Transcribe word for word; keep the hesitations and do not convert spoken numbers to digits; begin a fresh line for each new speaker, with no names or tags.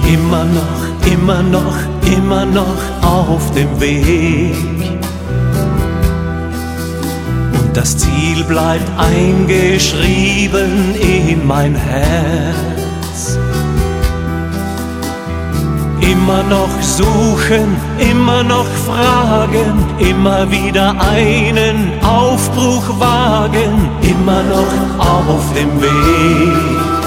Immer noch, immer noch, immer noch auf dem Weg. Und das Ziel bleibt eingeschrieben in mein Herz. Immer noch suchen, immer noch fragen, immer wieder einen Aufbruch wagen, immer noch auf dem Weg.